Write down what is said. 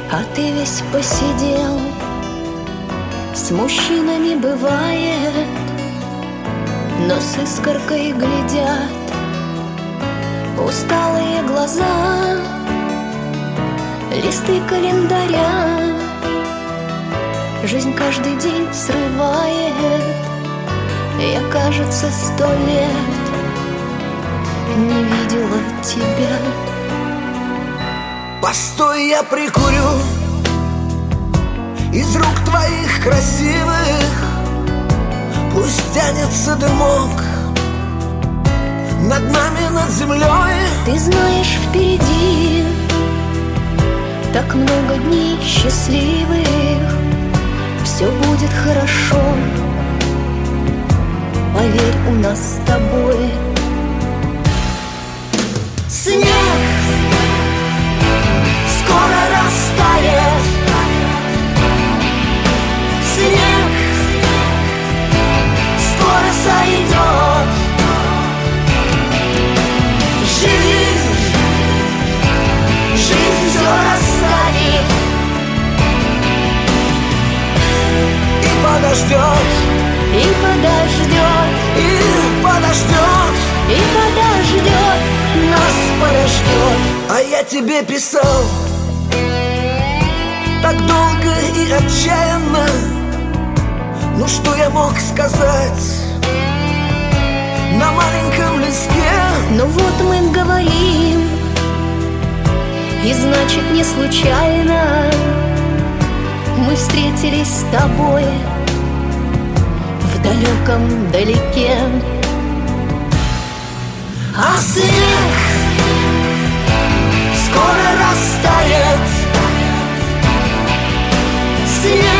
А ты весь посидел. С мужчинами бывает, но с искоркой глядят усталые глаза, листы календаря. Жизнь каждый день срывает. Я, кажется, 100 лет не видела тебя. Постой, я прикурю из рук твоих красивых. Пусть тянется дымок над нами, над землей. Ты знаешь, впереди так много дней счастливых. Все будет хорошо, поверь, у нас с тобой. Снег скоро растает. Снег скоро сойдет. Жизнь все растает И подождет, и подождет, и подождет, и подождет, нас подождет. а я тебе писал так долго и отчаянно. Ну что я мог сказать на маленьком листке? Ну вот мы говорим, и значит не случайно мы встретились с тобой в далеком далеке. А снег скоро растает. Снег